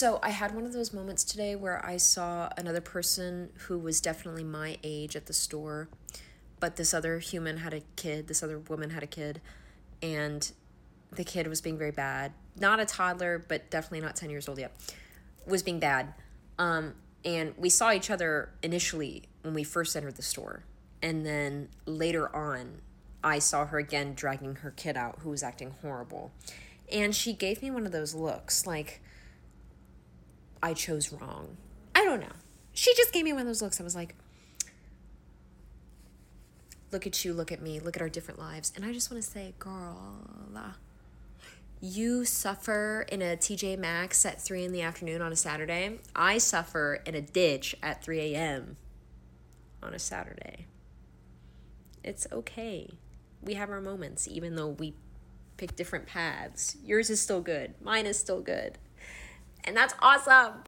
So I had one of those moments today where I saw another person who was definitely my age at the store, but this other human had a kid, this other woman had a kid, and the kid was being very bad. Not a toddler, but definitely not 10 years old yet. Was being bad. And we saw each other initially when we first entered the store. And then later on, I saw her again dragging her kid out who was acting horrible. And she gave me one of those looks like I chose wrong. I don't know. She just gave me one of those looks. I was like, look at you, look at me, look at our different lives. And I just want to say, girl, you suffer in a TJ Maxx at 3 in the afternoon on a Saturday. I suffer in a ditch at 3 a.m. on a Saturday. It's okay. We have our moments, even though we pick different paths. Yours is still good. Mine is still good. And that's awesome.